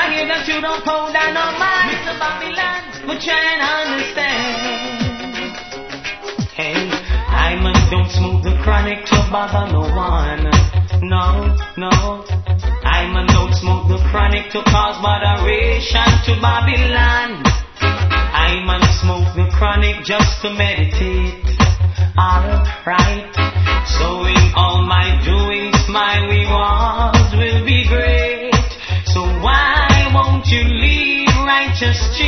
hear that you don't hold down no mind, Mr. Babylon, but try and understand. Hey, I don't smoke the chronic to bother no one. No, no. I don't smoke the chronic to cause botheration to Babylon. I smoke the chronic just to meditate. Alright. So in all my doings, my rewards will be great. So why won't you leave righteous